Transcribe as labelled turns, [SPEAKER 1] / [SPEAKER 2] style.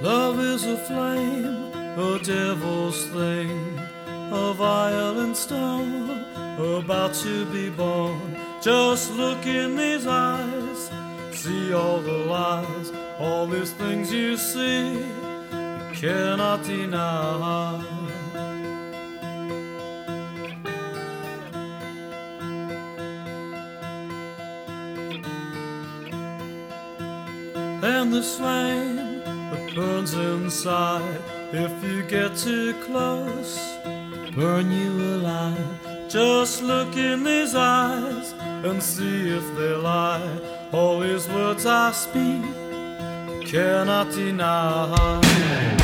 [SPEAKER 1] Love is a flame, a devil's thing, a violent stone about to be born. Just look in these eyes, see all the lies, all these things you see, you cannot deny. And this flame that burns inside, if you get too close, burn you alive. Just look in these eyes and see if they lie. All these words I speak cannot deny.